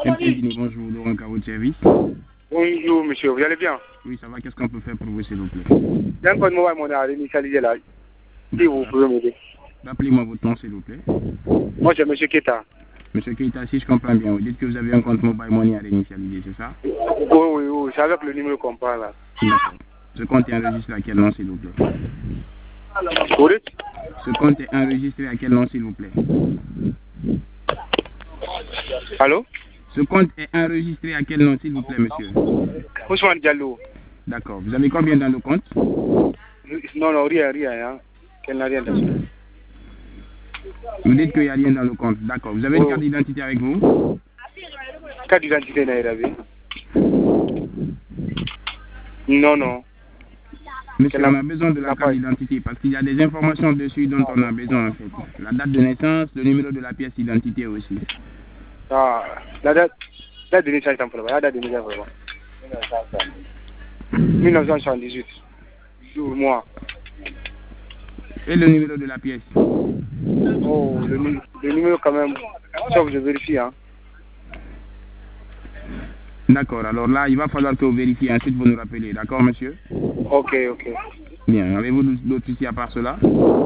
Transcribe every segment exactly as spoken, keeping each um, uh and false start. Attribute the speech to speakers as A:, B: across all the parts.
A: Dini, bonjour, Laurent Caro de service.
B: Bonjour, monsieur, vous allez bien?
A: Oui, ça va, qu'est-ce qu'on peut faire pour vous, s'il vous plaît?
B: J'ai un code mobile money à réinitialiser là. Si vous pouvez m'aider.
A: Rappelez-moi votre nom, s'il vous plaît.
B: Moi, c'est monsieur Keta.
A: Monsieur Keita, si je comprends bien, vous dites que vous avez un compte mobile money à réinitialiser, c'est ça?
B: Oui, oui, oui, c'est avec le numéro qu'on parle là.
A: D'accord. Ce compte est enregistré à quel nom, s'il vous plaît?
B: Vous dites?
A: Ce compte est enregistré à quel nom, s'il vous plaît?
B: Allô?
A: Ce compte est enregistré à quel nom, s'il vous plaît, monsieur?
B: Ousmane Diallo.
A: D'accord. Vous avez combien dans le compte?
B: Non, non, rien, rien, hein. Qu'elle n'a rien dans.
A: Vous dites qu'il n'y a rien dans le compte. D'accord. Vous avez une
B: Oh.
A: carte d'identité avec vous?
B: Carte d'identité, Naïravi. Non, non.
A: Monsieur,
B: La-
A: on a besoin de la
B: la
A: carte
B: paille.
A: d'identité parce qu'il y a des informations dessus dont on a besoin en fait. La date de naissance, le numéro de la pièce d'identité aussi.
B: Ah, la date, la date de naissance, c'est la date de naissance, vraiment. mille neuf cent soixante-dix-huit. Jour, mois.
A: Et le numéro de la pièce.
B: Oh, le, nu- le numéro quand même. Sauf que je vérifie, hein.
A: D'accord, alors là, il va falloir que vous vérifiez, ensuite vous nous rappelez. D'accord, monsieur?
B: Ok, ok.
A: Bien, avez-vous d'autres soucis à part cela?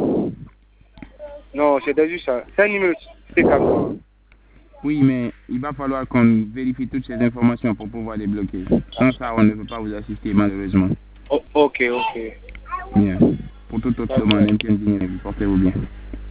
B: Non, c'était juste ça. C'est un numéro, c'est comme ça.
A: Oui, mais il va falloir qu'on vérifie toutes ces informations pour pouvoir les bloquer. Sans ça, on ne peut pas vous assister, malheureusement.
B: Oh, ok, ok.
A: Bien. Pour toute autre demande, portez-vous bien.